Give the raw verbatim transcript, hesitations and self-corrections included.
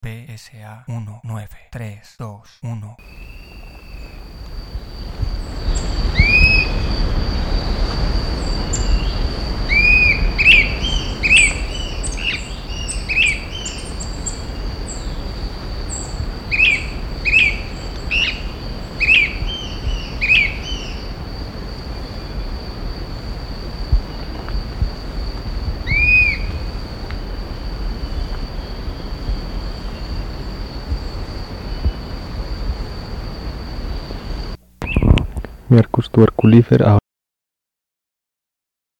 P S A uno nueve tres dos uno. Miercus tuberculífera